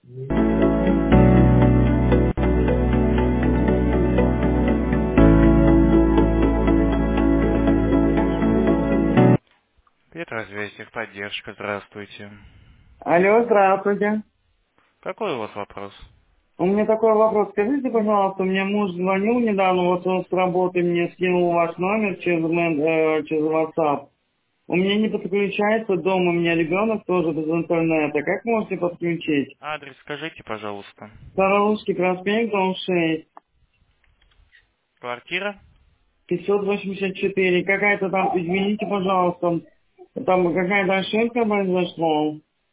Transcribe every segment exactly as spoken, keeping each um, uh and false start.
Петросвязь, техподдержка, здравствуйте. Алло, здравствуйте. Какой у вас вопрос? У меня такой вопрос. Скажите, пожалуйста, мне муж звонил недавно, вот он с работы мне скинул ваш номер через, мен- э, через WhatsApp. У меня не подключается дом, у меня ребенок тоже без интернета. Как можете подключить? Адрес скажите, пожалуйста. Староусский проспект, дом шесть, Квартира? пятьсот восемьдесят четыре. Какая-то там, извините, пожалуйста, там какая-то ошибка произошла.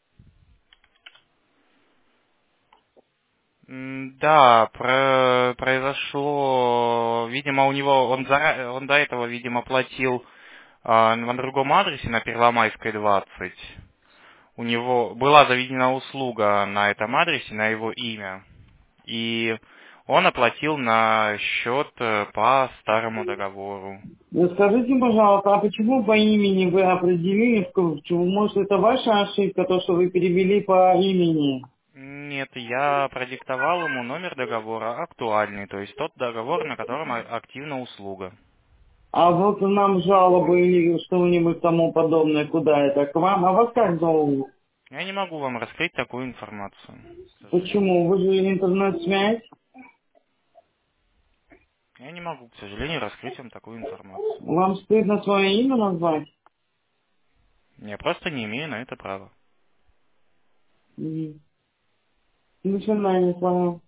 М, Да, про- произошло, видимо, у него, он, зара- он до этого, видимо, платил а, на другом адресе, на Первомайской двадцать. У него была заведена услуга на этом адресе, на его имя. И он оплатил на счет э, по старому договору. Ну, скажите, пожалуйста, а почему по имени вы определили, что, что, может, это ваша ошибка, то, что вы перевели по имени? Нет, я продиктовал ему номер договора актуальный, то есть тот договор, на котором а- активна услуга. А вот нам жалобы или что-нибудь тому подобное, куда это, к вам? А вас как зовут? Я не могу вам раскрыть такую информацию, к сожалению. Почему? Вы же интернет-связь? Я не могу, к сожалению, раскрыть вам такую информацию. Вам стыдно свое имя назвать? Я просто не имею на это права. Мгм. До свидания, понял.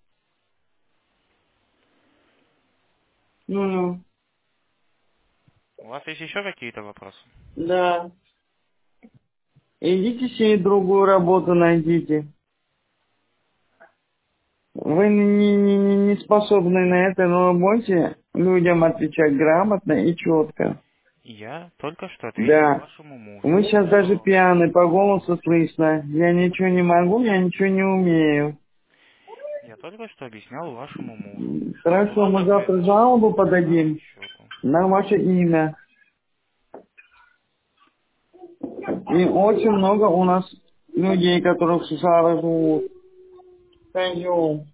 Ну-ну. У вас есть еще какие-то вопросы? Да. Идите себе другую работу найдите. Вы не, не, не не способны на это, но будете людям отвечать грамотно и четко. Я только что ответил Да. вашему Вы мужу, сейчас даже что пьяны, по голосу слышно. Я ничего не могу, я ничего не умею. я только что объяснял вашему мужу, М, что Хорошо, было мы завтра жалобу произошло по старому подадим счету. на ваше имя. И очень много у нас людей, которых с Сахара живут. Пойдем.